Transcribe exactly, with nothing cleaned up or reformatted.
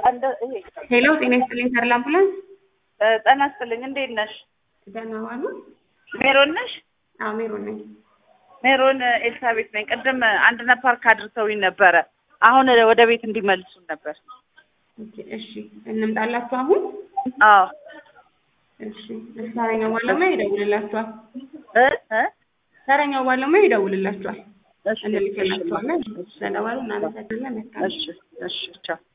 ሄሎ ጤና ይስጥልኝ ተርላ አምቡላንስ ጤና ይስጥልኝ እንዴት ነሽ? ደህና ዋሉ። ሜሮን ነሽ? አዎ ሜሮን ነኝ። ሜሮን ኤልሳቤት ነኝ። ቅድም አንድነት ፓርክ አድርሰውኝ ነበረ። አሁን ወደ ቤት እንዲመልሱን ነበር። ኦኬ እሺ እንምጣላችሁ አሁን? አዎ እሺ ተረኛው ባለሙያ ይደውልላችኋል። እ እ ተረኛው ባለሙያ ይደውልላችኋል። እሺ እንልክላችኋለን። ስለደወሉ እናመሰግናለን። እሺ እሺ ቻው